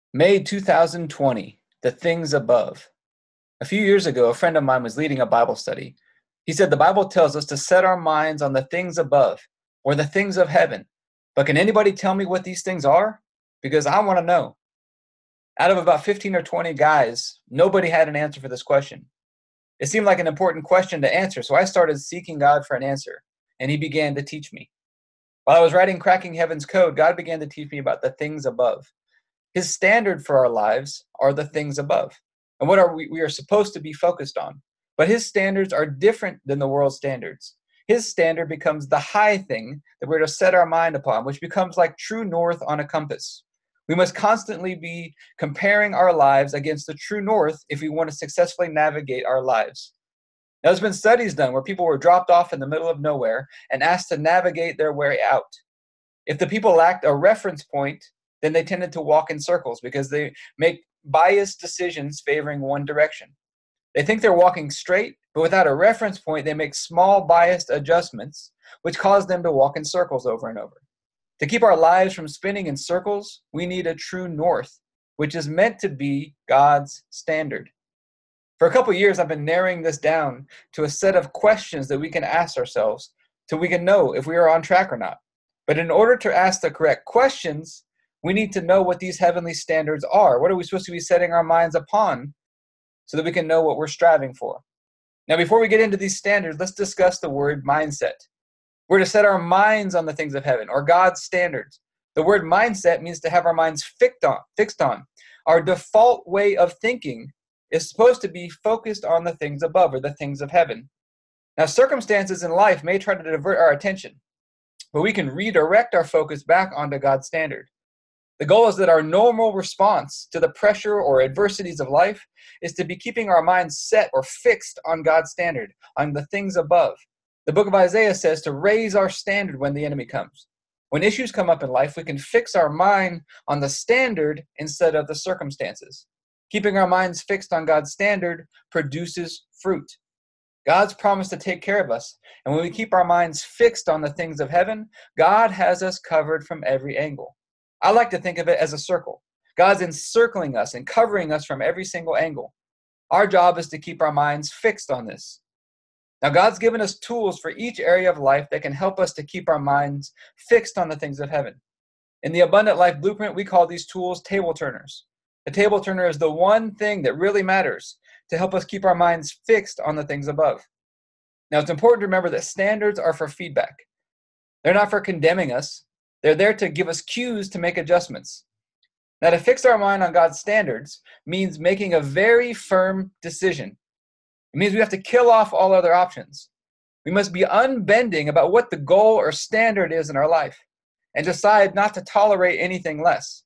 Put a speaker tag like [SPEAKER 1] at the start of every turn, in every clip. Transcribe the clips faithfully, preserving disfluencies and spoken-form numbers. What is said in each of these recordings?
[SPEAKER 1] May two thousand twenty, The Things Above. A few years ago, a friend of mine was leading a Bible study. He said the Bible tells us to set our minds on the things above, or the things of heaven. But can anybody tell me what these things are? Because I want to know. Out of about fifteen or twenty guys, nobody had an answer for this question. It seemed like an important question to answer, so I started seeking God for an answer, and he began to teach me. While I was writing Cracking Heaven's Code, God began to teach me about the things above. His standard for our lives are the things above, and what are we, we are supposed to be focused on. But his standards are different than the world's standards. His standard becomes the high thing that we're to set our mind upon, which becomes like true north on a compass. We must constantly be comparing our lives against the true north if we want to successfully navigate our lives. Now, there's been studies done where people were dropped off in the middle of nowhere and asked to navigate their way out. If the people lacked a reference point, then they tended to walk in circles because they make biased decisions favoring one direction. They think they're walking straight, but without a reference point, they make small biased adjustments, which cause them to walk in circles over and over. To keep our lives from spinning in circles, we need a true north, which is meant to be God's standard. For a couple years, I've been narrowing this down to a set of questions that we can ask ourselves so we can know if we are on track or not. But in order to ask the correct questions, we need to know what these heavenly standards are. What are we supposed to be setting our minds upon so that we can know what we're striving for? Now, before we get into these standards, let's discuss the word mindset. We're to set our minds on the things of heaven, or God's standards. The word mindset means to have our minds fixed on. Fixed on. Our default way of thinking is supposed to be focused on the things above, or the things of heaven. Now, circumstances in life may try to divert our attention, but we can redirect our focus back onto God's standard. The goal is that our normal response to the pressure or adversities of life is to be keeping our minds set or fixed on God's standard, on the things above. The book of Isaiah says to raise our standard when the enemy comes. When issues come up in life, we can fix our mind on the standard instead of the circumstances. Keeping our minds fixed on God's standard produces fruit. God's promised to take care of us, and when we keep our minds fixed on the things of heaven, God has us covered from every angle. I like to think of it as a circle. God's encircling us and covering us from every single angle. Our job is to keep our minds fixed on this. Now, God's given us tools for each area of life that can help us to keep our minds fixed on the things of heaven. In the Abundant Life Blueprint, we call these tools table turners. The table turner is the one thing that really matters to help us keep our minds fixed on the things above. Now, it's important to remember that standards are for feedback. They're not for condemning us. They're there to give us cues to make adjustments. Now, to fix our mind on God's standards means making a very firm decision. It means we have to kill off all other options. We must be unbending about what the goal or standard is in our life and decide not to tolerate anything less.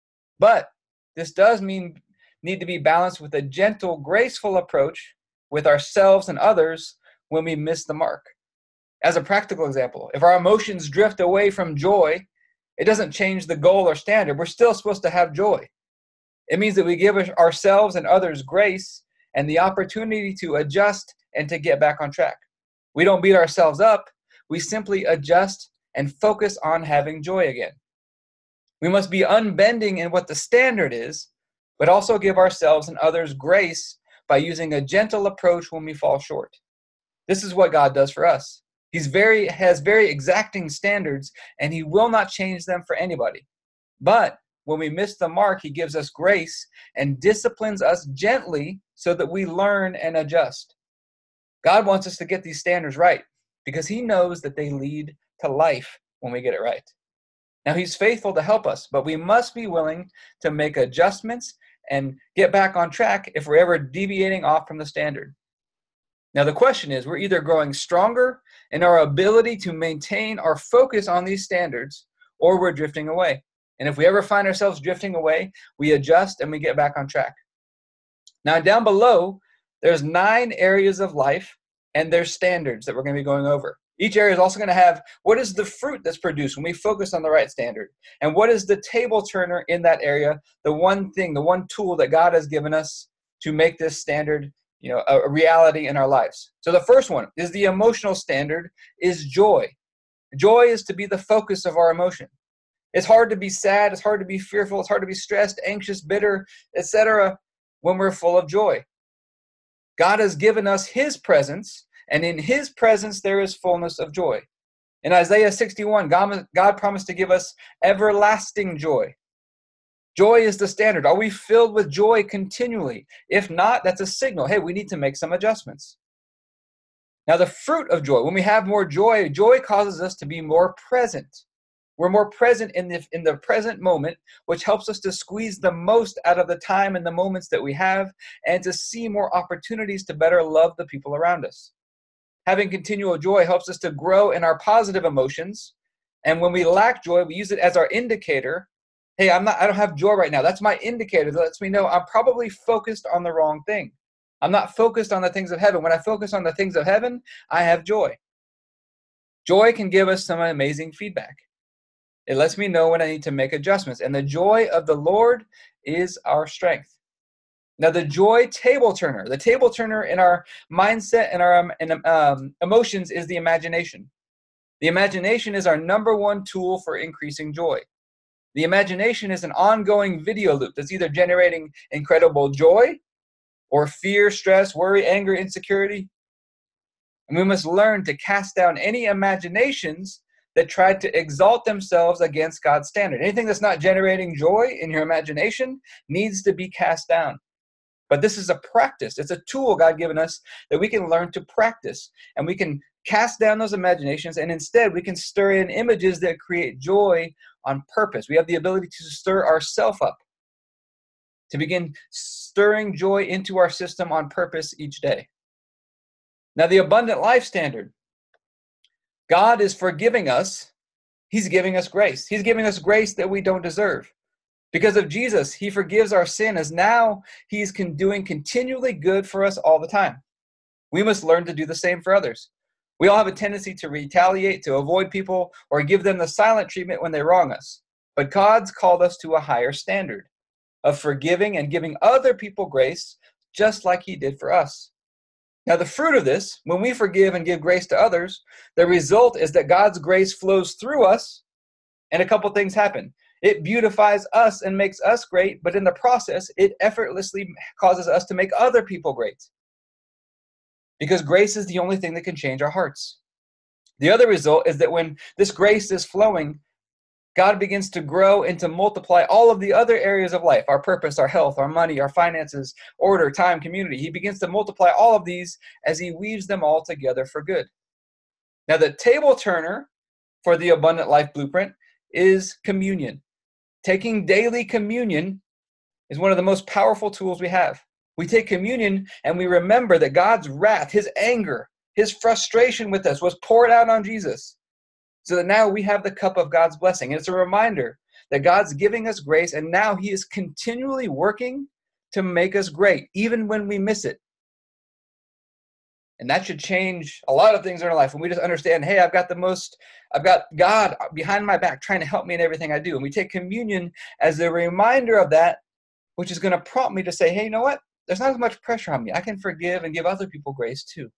[SPEAKER 1] But this does mean need to be balanced with a gentle, graceful approach with ourselves and others when we miss the mark. As a practical example, if our emotions drift away from joy, it doesn't change the goal or standard. We're still supposed to have joy. It means that we give ourselves and others grace and the opportunity to adjust and to get back on track. We don't beat ourselves up. We simply adjust and focus on having joy again. We must be unbending in what the standard is, but also give ourselves and others grace by using a gentle approach when we fall short. This is what God does for us. He's very has very exacting standards, and he will not change them for anybody. But when we miss the mark, he gives us grace and disciplines us gently so that we learn and adjust. God wants us to get these standards right because he knows that they lead to life when we get it right. Now, he's faithful to help us, but we must be willing to make adjustments and get back on track if we're ever deviating off from the standard. Now, the question is, we're either growing stronger in our ability to maintain our focus on these standards, or we're drifting away. And if we ever find ourselves drifting away, we adjust and we get back on track. Now, down below, there's nine areas of life and there's standards that we're going to be going over. Each area is also going to have what is the fruit that's produced when we focus on the right standard, and what is the table turner in that area, the one thing, the one tool that God has given us to make this standard, you know, a reality in our lives. So the first one is the emotional standard is joy. Joy is to be the focus of our emotion. It's hard to be sad. It's hard to be fearful. It's hard to be stressed, anxious, bitter, et cetera when we're full of joy. God has given us his presence, and in his presence there is fullness of joy. In Isaiah sixty-one, God, God promised to give us everlasting joy. Joy is the standard. Are we filled with joy continually? If not, that's a signal. Hey, we need to make some adjustments. Now, the fruit of joy, when we have more joy, joy causes us to be more present. We're more present in the, in the present moment, which helps us to squeeze the most out of the time and the moments that we have, and to see more opportunities to better love the people around us. Having continual joy helps us to grow in our positive emotions. And when we lack joy, we use it as our indicator. Hey, I'm not, I don't have joy right now. That's my indicator that lets me know I'm probably focused on the wrong thing. I'm not focused on the things of heaven. When I focus on the things of heaven, I have joy. Joy can give us some amazing feedback. It lets me know when I need to make adjustments. And the joy of the Lord is our strength. Now, the joy table turner, the table turner in our mindset and our um, and, um, emotions is the imagination. The imagination is our number one tool for increasing joy. The imagination is an ongoing video loop that's either generating incredible joy or fear, stress, worry, anger, insecurity. And we must learn to cast down any imaginations that try to exalt themselves against God's standard. Anything that's not generating joy in your imagination needs to be cast down. But this is a practice. It's a tool God given us that we can learn to practice. And we can cast down those imaginations, and instead we can stir in images that create joy on purpose. We have the ability to stir ourselves up, to begin stirring joy into our system on purpose each day. Now, the abundant life standard. God is forgiving us. He's giving us grace. He's giving us grace that we don't deserve. Because of Jesus, he forgives our sin, as now he's con- doing continually good for us all the time. We must learn to do the same for others. We all have a tendency to retaliate, to avoid people, or give them the silent treatment when they wrong us. But God's called us to a higher standard of forgiving and giving other people grace, just like he did for us. Now, the fruit of this, when we forgive and give grace to others, the result is that God's grace flows through us, and a couple things happen. It beautifies us and makes us great, but in the process, it effortlessly causes us to make other people great. Because grace is the only thing that can change our hearts. The other result is that when this grace is flowing, God begins to grow and to multiply all of the other areas of life, our purpose, our health, our money, our finances, order, time, community. He begins to multiply all of these as he weaves them all together for good. Now, the table turner for the abundant life blueprint is communion. Taking daily communion is one of the most powerful tools we have. We take communion and we remember that God's wrath, his anger, his frustration with us was poured out on Jesus, so that now we have the cup of God's blessing. And it's a reminder that God's giving us grace, and now he is continually working to make us great, even when we miss it. And that should change a lot of things in our life when we just understand, hey, I've got the most, I've got God behind my back trying to help me in everything I do. And we take communion as a reminder of that, which is going to prompt me to say, hey, you know what? There's not as much pressure on me. I can forgive and give other people grace too.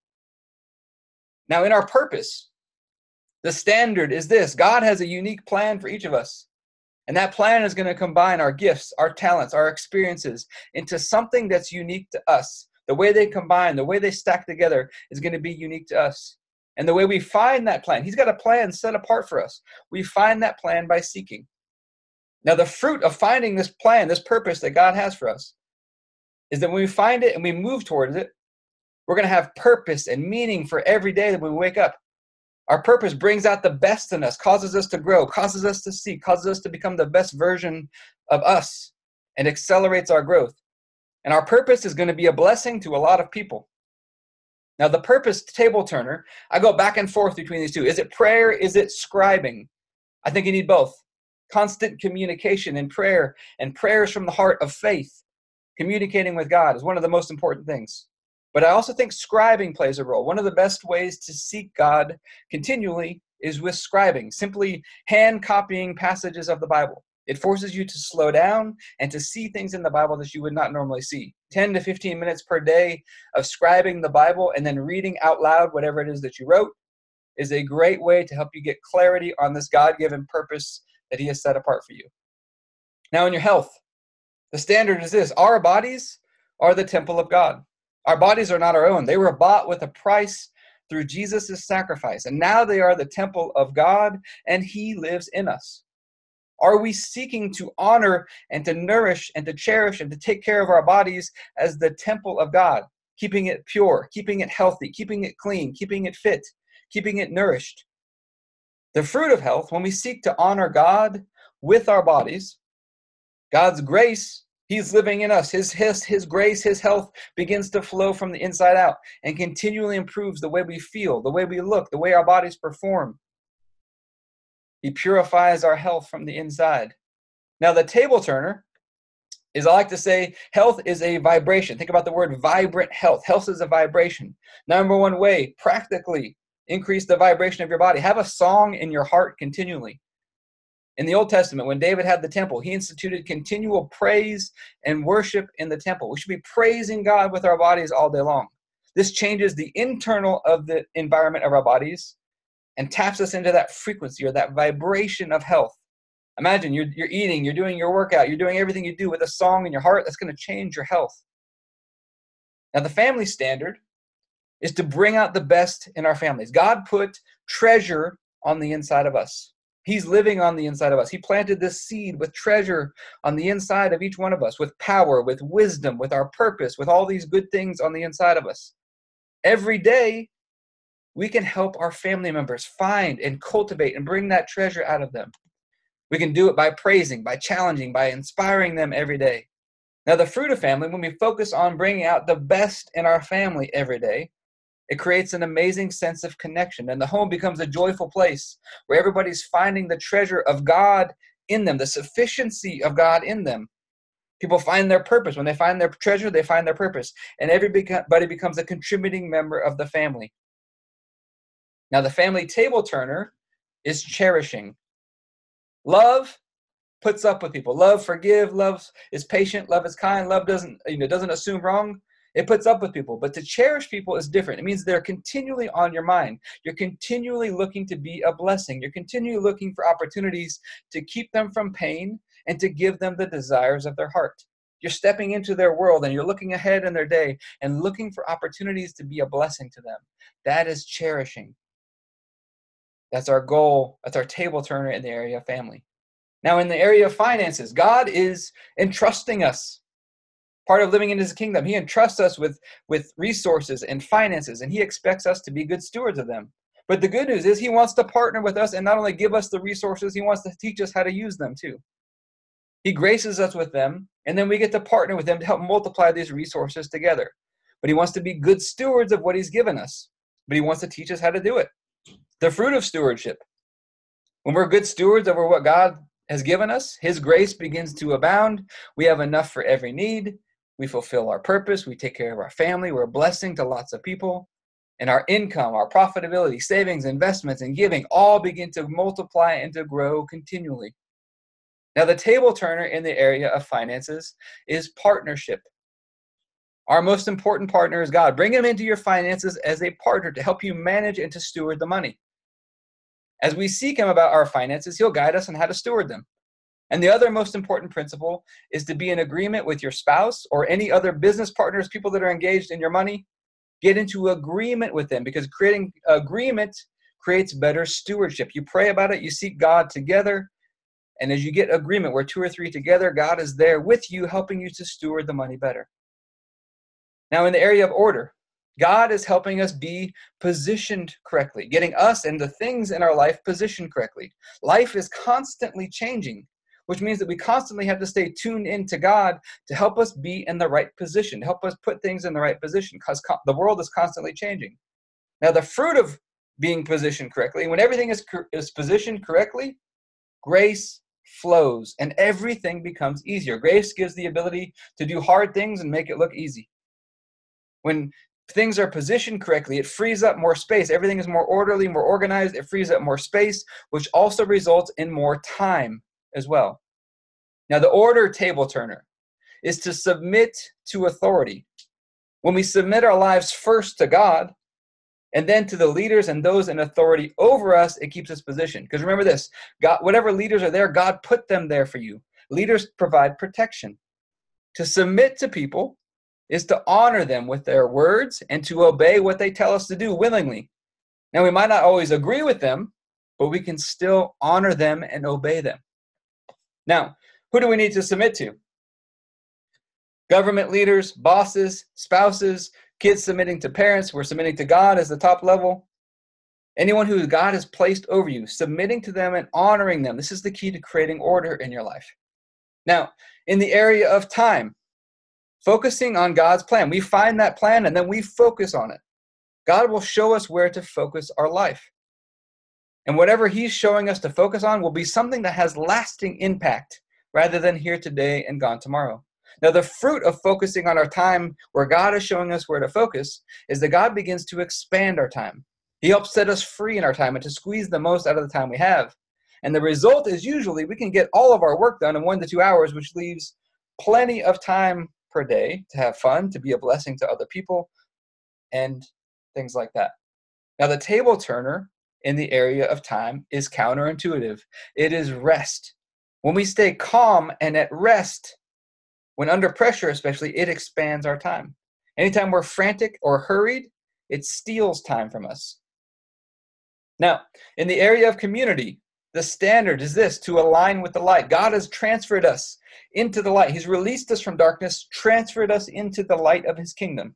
[SPEAKER 1] Now, in our purpose, the standard is this. God has a unique plan for each of us. And that plan is going to combine our gifts, our talents, our experiences into something that's unique to us. The way they combine, the way they stack together is going to be unique to us. And the way we find that plan, he's got a plan set apart for us. We find that plan by seeking. Now, the fruit of finding this plan, this purpose that God has for us, is that when we find it and we move towards it, we're going to have purpose and meaning for every day that we wake up. Our purpose brings out the best in us, causes us to grow, causes us to seek, causes us to become the best version of us, and accelerates our growth. And our purpose is going to be a blessing to a lot of people. Now, the purpose table turner, I go back and forth between these two. Is it prayer? Is it scribing? I think you need both. Constant communication in prayer, and prayers from the heart of faith. Communicating with God is one of the most important things. But I also think scribing plays a role. One of the best ways to seek God continually is with scribing, simply hand copying passages of the Bible. It forces you to slow down and to see things in the Bible that you would not normally see. ten to fifteen minutes per day of scribing the Bible and then reading out loud whatever it is that you wrote is a great way to help you get clarity on this God-given purpose that he has set apart for you. Now, in your health, the standard is this: our bodies are the temple of God. Our bodies are not our own. They were bought with a price through Jesus' sacrifice, and now they are the temple of God, and he lives in us. Are we seeking to honor and to nourish and to cherish and to take care of our bodies as the temple of God, keeping it pure, keeping it healthy, keeping it clean, keeping it fit, keeping it nourished? The fruit of health, when we seek to honor God with our bodies, God's grace, he's living in us. His, his, his grace, his health begins to flow from the inside out and continually improves the way we feel, the way we look, the way our bodies perform. He purifies our health from the inside. Now, the table turner is, I like to say, health is a vibration. Think about the word vibrant health. Health is a vibration. Number one way, practically increase the vibration of your body. Have a song in your heart continually. In the Old Testament, when David had the temple, he instituted continual praise and worship in the temple. We should be praising God with our bodies all day long. This changes the internal of the environment of our bodies and taps us into that frequency or that vibration of health. Imagine you're, you're eating, you're doing your workout, you're doing everything you do with a song in your heart. That's going to change your health. Now, the family standard is to bring out the best in our families. God put treasure on the inside of us. He's living on the inside of us. He planted this seed with treasure on the inside of each one of us, with power, with wisdom, with our purpose, with all these good things on the inside of us. Every day, we can help our family members find and cultivate and bring that treasure out of them. We can do it by praising, by challenging, by inspiring them every day. Now, the fruit of family, when we focus on bringing out the best in our family every day, it creates an amazing sense of connection, and the home becomes a joyful place where everybody's finding the treasure of God in them, the sufficiency of God in them. People find their purpose. When they find their treasure, they find their purpose, and everybody becomes a contributing member of the family. Now, the family table turner is cherishing. Love puts up with people. Love forgive. Love is patient. Love is kind. Love doesn't, you know, doesn't assume wrong. It puts up with people. But to cherish people is different. It means they're continually on your mind. You're continually looking to be a blessing. You're continually looking for opportunities to keep them from pain and to give them the desires of their heart. You're stepping into their world and you're looking ahead in their day and looking for opportunities to be a blessing to them. That is cherishing. That's our goal. That's our table turner in the area of family. Now, in the area of finances, God is entrusting us. Part of living in his kingdom, he entrusts us with, with resources and finances, and he expects us to be good stewards of them. But the good news is he wants to partner with us and not only give us the resources, he wants to teach us how to use them too. He graces us with them, and then we get to partner with him to help multiply these resources together. But he wants to be good stewards of what he's given us, but he wants to teach us how to do it. The fruit of stewardship. When we're good stewards over what God has given us, his grace begins to abound. We have enough for every need. We fulfill our purpose. We take care of our family. We're a blessing to lots of people. And our income, our profitability, savings, investments, and giving all begin to multiply and to grow continually. Now, the table turner in the area of finances is partnership. Our most important partner is God. Bring him into your finances as a partner to help you manage and to steward the money. As we seek him about our finances, he'll guide us on how to steward them. And the other most important principle is to be in agreement with your spouse or any other business partners, people that are engaged in your money. Get into agreement with them, because creating agreement creates better stewardship. You pray about it, you seek God together, and as you get agreement where two or three together, God is there with you, helping you to steward the money better. Now, in the area of order, God is helping us be positioned correctly, getting us and the things in our life positioned correctly. Life is constantly changing, which means that we constantly have to stay tuned into God to help us be in the right position, to help us put things in the right position, because co- the world is constantly changing. Now, the fruit of being positioned correctly, when everything is, is positioned correctly, grace flows and everything becomes easier. Grace gives the ability to do hard things and make it look easy. When things are positioned correctly, it frees up more space. Everything is more orderly, more organized. It frees up more space, which also results in more time as well. Now, the order table turner is to submit to authority. When we submit our lives first to God, And then to the leaders and those in authority over us, it keeps us positioned. Because remember this, God, whatever leaders are there, God put them there for you. Leaders provide protection. To submit to people is to honor them with their words and to obey what they tell us to do willingly. Now, we might not always agree with them, but we can still honor them and obey them. Now, who do we need to submit to? Government leaders, bosses, spouses, kids submitting to parents. We're submitting to God as the top level. Anyone who God has placed over you, submitting to them and honoring them. This is the key to creating order in your life. Now, in the area of time, focusing on God's plan. We find that plan and then we focus on it. God will show us where to focus our life. And whatever he's showing us to focus on will be something that has lasting impact rather than here today and gone tomorrow. Now, the fruit of focusing on our time where God is showing us where to focus is that God begins to expand our time. He helps set us free in our time and to squeeze the most out of the time we have. And the result is usually we can get all of our work done in one to two hours, which leaves plenty of time per day to have fun, to be a blessing to other people, and things like that. Now, the table turner in the area of time is counterintuitive. It is rest. When we stay calm and at rest, when under pressure especially, it expands our time. Anytime we're frantic or hurried, it steals time from us. Now, in the area of community, the standard is this: to align with the light. God has transferred us into the light. He's released us from darkness, transferred us into the light of his kingdom.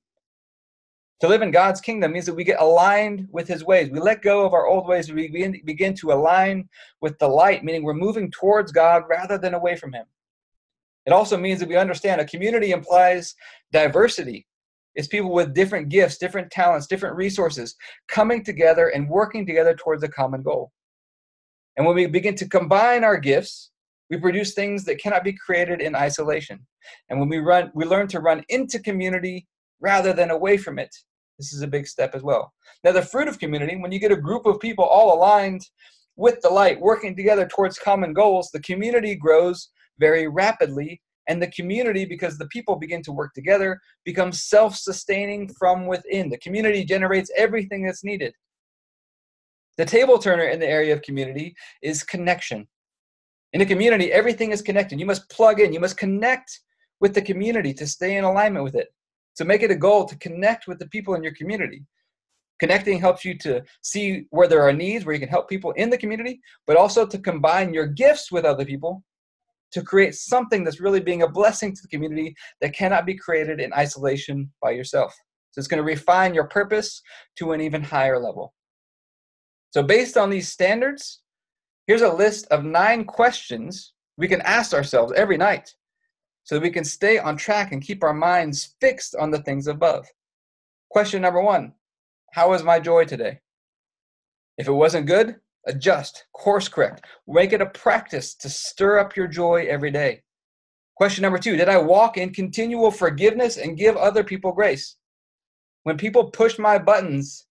[SPEAKER 1] To live in God's kingdom means that we get aligned with his ways. We let go of our old ways. We begin, begin to align with the light, meaning we're moving towards God rather than away from him. It also means that we understand a community implies diversity. It's people with different gifts, different talents, different resources coming together and working together towards a common goal. And when we begin to combine our gifts, we produce things that cannot be created in isolation. And when we run, we learn to run into community rather than away from it. This is a big step as well. Now, the fruit of community, when you get a group of people all aligned with the light, working together towards common goals, the community grows very rapidly. And the community, because the people begin to work together, becomes self-sustaining from within. The community generates everything that's needed. The table turner in the area of community is connection. In a community, everything is connected. You must plug in. You must connect with the community to stay in alignment with it. So make it a goal to connect with the people in your community. Connecting helps you to see where there are needs, where you can help people in the community, but also to combine your gifts with other people to create something that's really being a blessing to the community that cannot be created in isolation by yourself. So it's going to refine your purpose to an even higher level. So based on these standards, here's a list of nine questions we can ask ourselves every night so that we can stay on track and keep our minds fixed on the things above. Question number one, how was my joy today? If it wasn't good, adjust, course correct. Make it a practice to stir up your joy every day. Question number two, did I walk in continual forgiveness and give other people grace? When people push my buttons,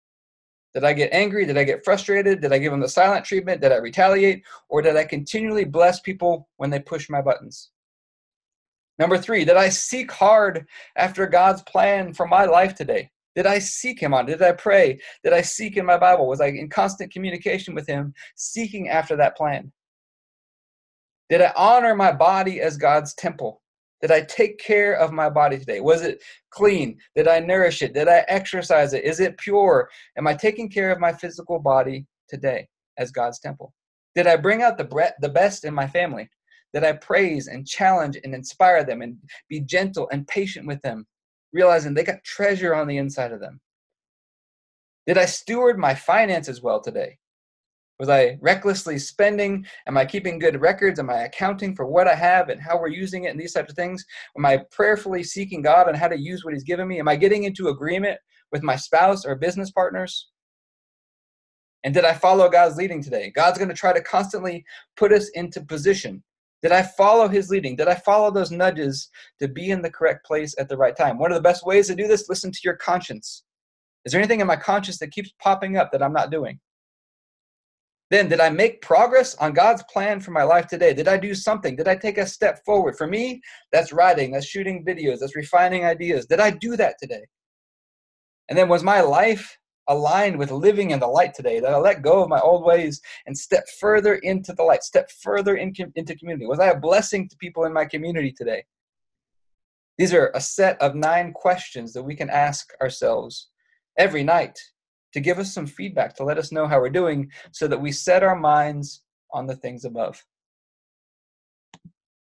[SPEAKER 1] did I get angry? Did I get frustrated? Did I give them the silent treatment? Did I retaliate? Or did I continually bless people when they push my buttons? Number three, did I seek hard after God's plan for my life today? Did I seek him on it? Did I pray? Did I seek in my Bible? Was I in constant communication with him, seeking after that plan? Did I honor my body as God's temple? Did I take care of my body today? Was it clean? Did I nourish it? Did I exercise it? Is it pure? Am I taking care of my physical body today as God's temple? Did I bring out the bre- the best in my family? Did I praise and challenge and inspire them and be gentle and patient with them, realizing they got treasure on the inside of them? Did I steward my finances well today? Was I recklessly spending? Am I keeping good records? Am I accounting for what I have and how we're using it and these types of things? Am I prayerfully seeking God on how to use what he's given me? Am I getting into agreement with my spouse or business partners? And did I follow God's leading today? God's going to try to constantly put us into position. Did I follow his leading? Did I follow those nudges to be in the correct place at the right time? One of the best ways to do this, listen to your conscience. Is there anything in my conscience that keeps popping up that I'm not doing? Then, did I make progress on God's plan for my life today? Did I do something? Did I take a step forward? For me, that's writing, that's shooting videos, that's refining ideas. Did I do that today? And then, was my life aligned with living in the light today? That I let go of my old ways and step further into the light, step further in, into community? Was I a blessing to people in my community today? These are a set of nine questions that we can ask ourselves every night to give us some feedback, to let us know how we're doing, so that we set our minds on the things above.